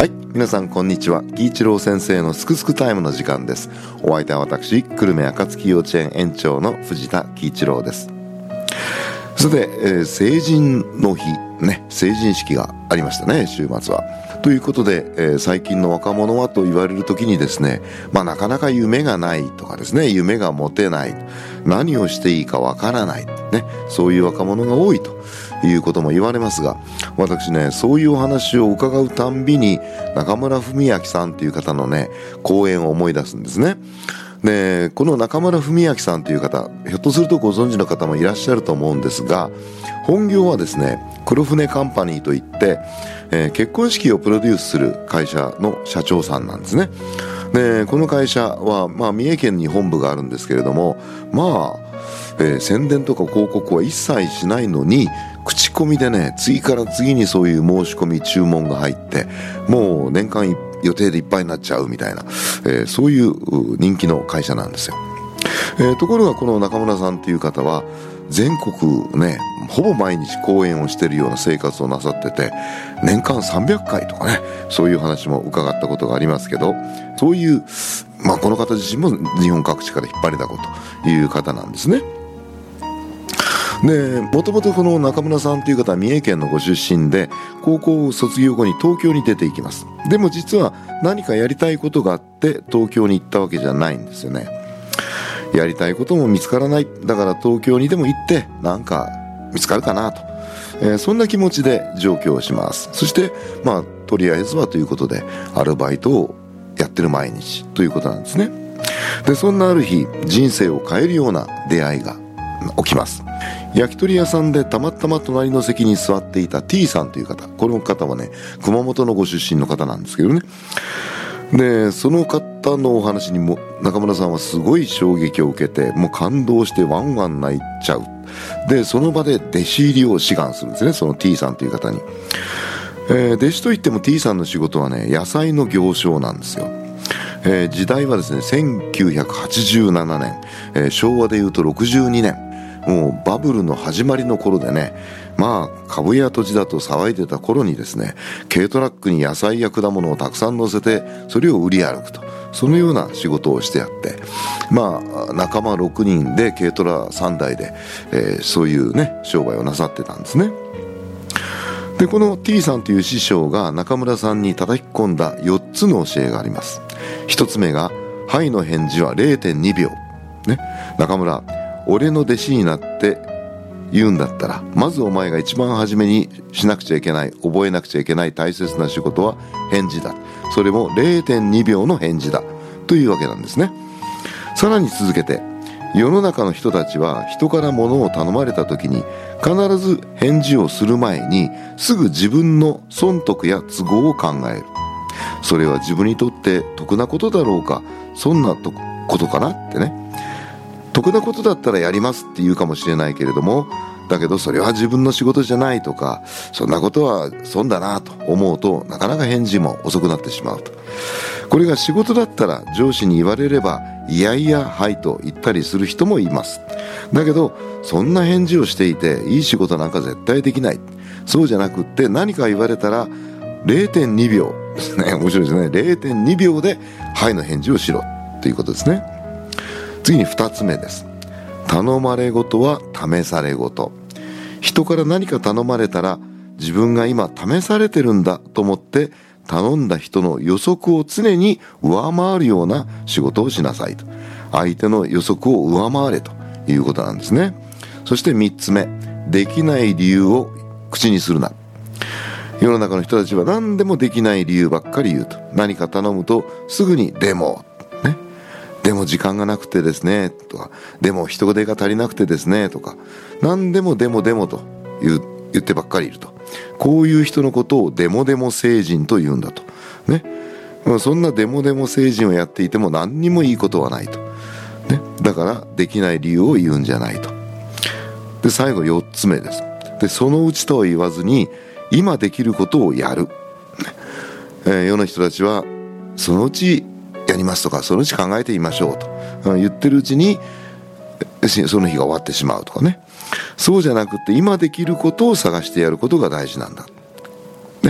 はい、皆さんこんにちは。喜一郎先生のすくすくタイムの時間です。お相手は私、久留米暁幼稚園園長の藤田喜一郎です。さて、成人の日ね、成人式がありましたね、週末は。ということで、最近の若者はと言われるときにですね、なかなか夢がないとかですね、夢が持てない、何をしていいかわからない、ね、そういう若者が多いということも言われますが、私ね、そういうお話を伺うたんびに中村文明さんという方のね、講演を思い出すんですね。で、この中村文明さんという方、ひょっとするとご存知の方もいらっしゃると思うんですが、本業はですね、黒船カンパニーといって、結婚式をプロデュースする会社の社長さんなんですね。で、この会社は、三重県に本部があるんですけれども、宣伝とか広告は一切しないのに、口コミでね、次から次にそういう申し込み注文が入って、もう年間予定でいっぱいになっちゃうみたいな、そういう人気の会社なんですよ。ところがこの中村さんという方は全国ね、ほぼ毎日講演をしているような生活をなさってて、年間300回とかね、そういう話も伺ったことがありますけど、そういう、この方自身も日本各地から引っ張りだこという方なんですね。で、もともとこの中村さんという方は三重県のご出身で、高校卒業後に東京に出ていきます。でも実は何かやりたいことがあって東京に行ったわけじゃないんですよね。やりたいことも見つからない。だから東京にでも行ってなんか見つかるかなと、そんな気持ちで上京します。そしてとりあえずはということでアルバイトをやってる毎日ということなんですね。で、そんなある日、人生を変えるような出会いが起きます。焼き鳥屋さんでたまたま隣の席に座っていた T さんという方、この方はね、熊本のご出身の方なんですけどね。で、その方のお話にも中村さんはすごい衝撃を受けて、もう感動してワンワン泣いちゃう。で、その場で弟子入りを志願するんですね、その T さんという方に。弟子といっても T さんの仕事はね、野菜の行商なんですよ。時代はですね、1987年、昭和でいうと62年、もうバブルの始まりの頃でね、株や土地だと騒いでた頃にですね、軽トラックに野菜や果物をたくさん乗せて、それを売り歩くと、そのような仕事をしてやって、仲間6人で軽トラ3台で、そういうね、商売をなさってたんですね。で、この T さんという師匠が中村さんに叩き込んだ4つの教えがあります。1つ目が、はいの返事は 0.2 秒。ね、中村、俺の弟子になって言うんだったら、まずお前が一番初めにしなくちゃいけない、覚えなくちゃいけない大切な仕事は返事だ。それも 0.2 秒の返事だ。というわけなんですね。さらに続けて、世の中の人たちは人から物を頼まれた時に必ず返事をする前にすぐ自分の損得や都合を考える。それは自分にとって得なことだろうか、そんなことかなってね。得なことだったらやりますって言うかもしれないけれども、だけどそれは自分の仕事じゃないとか、そんなことは損だなと思うと、なかなか返事も遅くなってしまうと。これが仕事だったら上司に言われればいやいやはいと言ったりする人もいます。だけどそんな返事をしていていい仕事なんか絶対できない。そうじゃなくって、何か言われたら 0.2 秒ですね。面白いですね。 0.2 秒ではいの返事をしろということですね。次に2つ目です。頼まれごとは試されごと。人から何か頼まれたら、自分が今試されてるんだと思って頼んだ人の予測を常に上回るような仕事をしなさいと。相手の予測を上回れということなんですね。そして3つ目、できない理由を口にするな。世の中の人たちは何でもできない理由ばっかり言うと。何か頼むとすぐにでもね、でも時間がなくてですねとか、でも人手が足りなくてですねとか、何でもでもと言ってばっかりいると。こういう人のことをデモ聖人と言うんだとね。そんなデモ聖人をやっていても何にもいいことはないとね。だからできない理由を言うんじゃないと。で、最後4つ目です。で、そのうちとは言わずに今できることをやる、世の人たちはそのうちやりますとか、そのうち考えてみましょうと言ってるうちにその日が終わってしまうとかね。そうじゃなくて今できることを探してやることが大事なんだ、ね。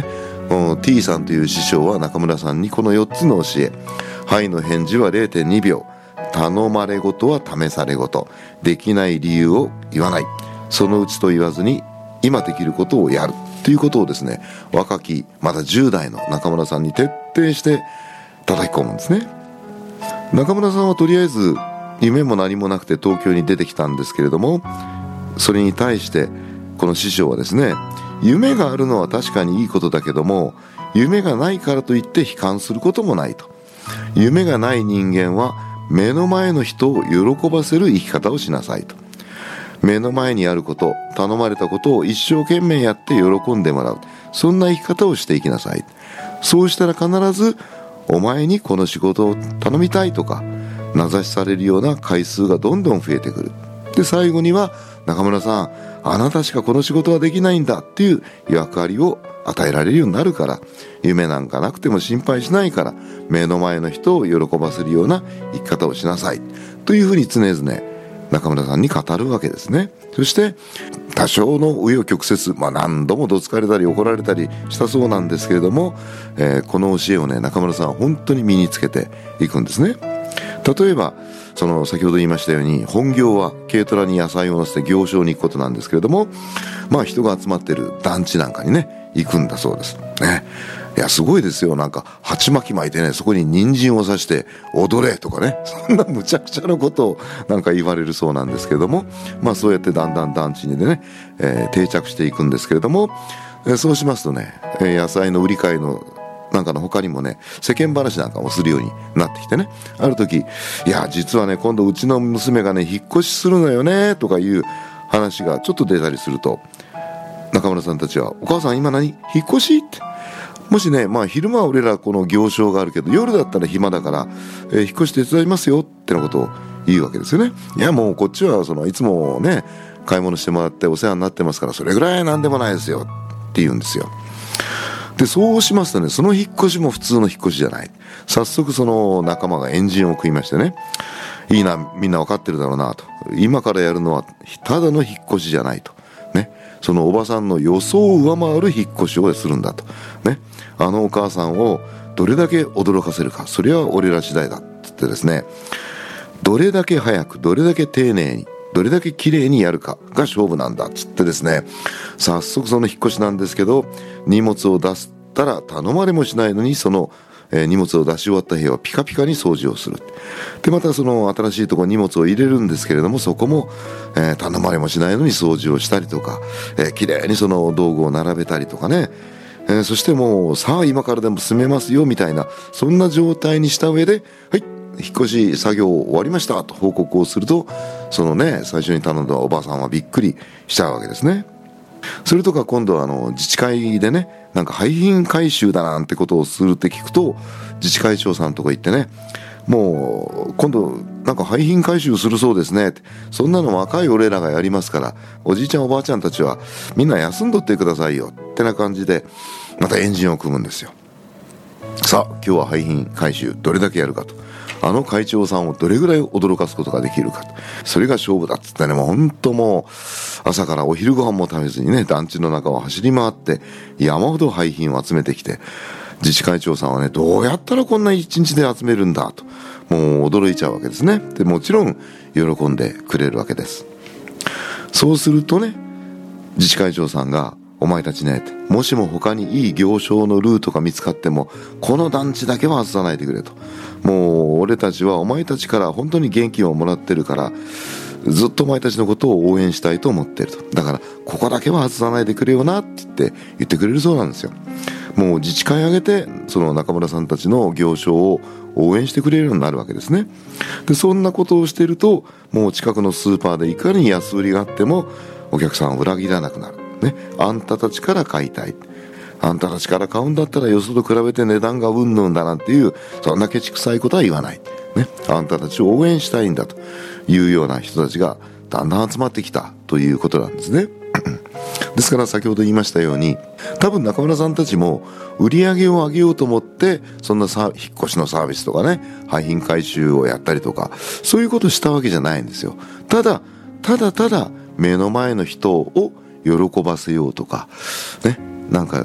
T さんという師匠は中村さんにこの4つの教え、はいの返事は 0.2 秒、頼まれごとは試されごと、できない理由を言わない、そのうちと言わずに今できることをやるということをですね、若きまだ10代の中村さんに徹底して叩き込むんですね。中村さんはとりあえず夢も何もなくて東京に出てきたんですけれども、それに対してこの師匠はですね、夢があるのは確かにいいことだけども、夢がないからといって悲観することもないと。夢がない人間は目の前の人を喜ばせる生き方をしなさいと。目の前にあること、頼まれたことを一生懸命やって喜んでもらう、そんな生き方をしていきなさい。そうしたら必ずお前にこの仕事を頼みたいとか名指しされるような回数がどんどん増えてくる。で最後には、中村さん、あなたしかこの仕事はできないんだっていう役割を与えられるようになるから、夢なんかなくても心配しないから、目の前の人を喜ばせるような生き方をしなさいというふうに常々中村さんに語るわけですね。そして多少の紆余曲折、何度もどつかれたり怒られたりしたそうなんですけれども、この教えをね、中村さんは本当に身につけていくんですね。例えば先ほど言いましたように、本業は軽トラに野菜を乗せて行商に行くことなんですけれども、人が集まってる団地なんかにね行くんだそうですね。いやすごいですよ。なんか鉢巻き巻いてね、そこに人参を刺して踊れとかね、そんな無茶苦茶なことをなんか言われるそうなんですけれども、そうやってだんだん団地にね、定着していくんですけれども、そうしますとね、野菜の売り買いのなんかの他にもね、世間話なんかもするようになってきてね、ある時、いや実はね、今度うちの娘がね引っ越しするのよねとかいう話がちょっと出たりすると、中村さんたちは、お母さん今何引っ越しって、もしね、昼間は俺らこの行商があるけど、夜だったら暇だから、引っ越し手伝いますよってなことを言うわけですよね。いやもうこっちはいつもね買い物してもらってお世話になってますから、それぐらいなんでもないですよって言うんですよ。でそうしますとね、その引っ越しも普通の引っ越しじゃない。早速その仲間がエンジンを食いましてね、いいな、みんな分かってるだろうなと、今からやるのはただの引っ越しじゃないとね、そのおばさんの予想を上回る引っ越しをするんだとね、あのお母さんをどれだけ驚かせるか、それは俺ら次第だって言ってですね、どれだけ早く、どれだけ丁寧に、どれだけ綺麗にやるかが勝負なんだっつってですね、早速その引っ越しなんですけど、荷物を出したら頼まれもしないのに、その荷物を出し終わった部屋はピカピカに掃除をする。でまたその新しいところに荷物を入れるんですけれども、そこも、頼まれもしないのに掃除をしたりとか、綺麗にその道具を並べたりとかね、そしてもうさあ今からでも進めますよみたいな、そんな状態にした上で、はい、引っ越し作業終わりましたと報告をすると、そのね最初に頼んだおばさんはびっくりしちゃうわけですね。それとか今度は自治会でね、なんか廃品回収だなんてことをするって聞くと、自治会長さんとこ行ってね、もう今度なんか廃品回収するそうですねって、そんなの若い俺らがやりますから、おじいちゃんおばあちゃんたちはみんな休んどってくださいよってな感じで、またエンジンを組むんですよ。さあ今日は廃品回収どれだけやるかと、あの会長さんをどれぐらい驚かすことができるか、それが勝負だっつってね、もう本当もう朝からお昼ご飯も食べずにね、団地の中を走り回って山ほど廃品を集めてきて、自治会長さんはね、どうやったらこんな一日で集めるんだと、もう驚いちゃうわけですね。でもちろん喜んでくれるわけです。そうするとね、自治会長さんが、お前たちね、もしも他にいい行商のルートが見つかってもこの団地だけは外さないでくれと、もう俺たちはお前たちから本当に元気をもらってるから、ずっとお前たちのことを応援したいと思ってると、だからここだけは外さないでくれよなって言ってくれるそうなんですよ。もう自治会挙げてその中村さんたちの行商を応援してくれるようになるわけですね。でそんなことをしていると、もう近くのスーパーでいかに安売りがあってもお客さんを裏切らなくなるね。あんたたちから買いたい、あんたたちから買うんだったらよそと比べて値段がうんぬんだなんていう、そんなケチくさいことは言わない、ね、あんたたちを応援したいんだというような人たちがだんだん集まってきたということなんですね。ですから先ほど言いましたように、多分中村さんたちも売り上げを上げようと思ってそんな引っ越しのサービスとかね、廃品回収をやったりとか、そういうことをしたわけじゃないんですよ。ただ目の前の人を喜ばせようとかね、なんか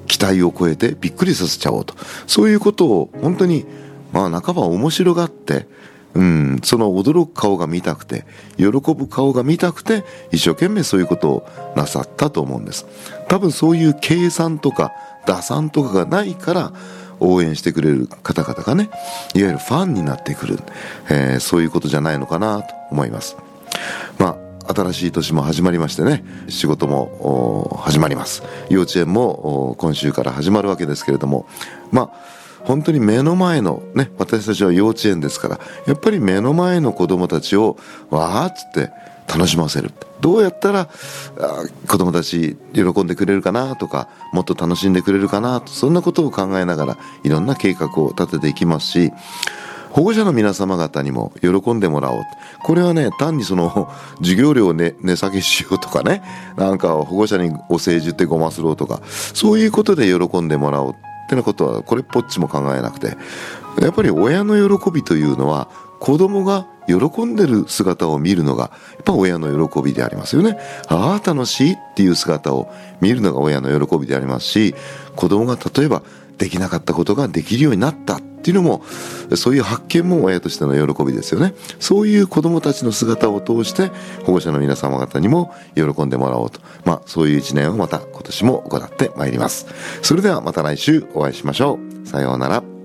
期待を超えてびっくりさせちゃおうと、そういうことを本当に半ば面白がって、その驚く顔が見たくて、喜ぶ顔が見たくて、一生懸命そういうことをなさったと思うんです。多分そういう計算とか打算とかがないから応援してくれる方々がね、いわゆるファンになってくる、そういうことじゃないのかなと思います。新しい年も始まりましてね、仕事も始まります。幼稚園も今週から始まるわけですけれども、本当に目の前のね、私たちは幼稚園ですから、やっぱり目の前の子供たちをわーっつって楽しませる。どうやったら子供たち喜んでくれるかなとか、もっと楽しんでくれるかなと、そんなことを考えながらいろんな計画を立てていきますし、保護者の皆様方にも喜んでもらおう。これはね、単にその授業料を値下げしようとかね、なんか保護者にお世辞ってごますろうとか、そういうことで喜んでもらおうってなことはこれっぽっちも考えなくて、やっぱり親の喜びというのは、子供が喜んでる姿を見るのがやっぱ親の喜びでありますよね。楽しいっていう姿を見るのが親の喜びでありますし、子供が例えばできなかったことができるようになったっていうのも、そういう発見も親としての喜びですよね。そういう子供たちの姿を通して保護者の皆様方にも喜んでもらおうと、そういう一年をまた今年も行ってまいります。それではまた来週お会いしましょう。さようなら。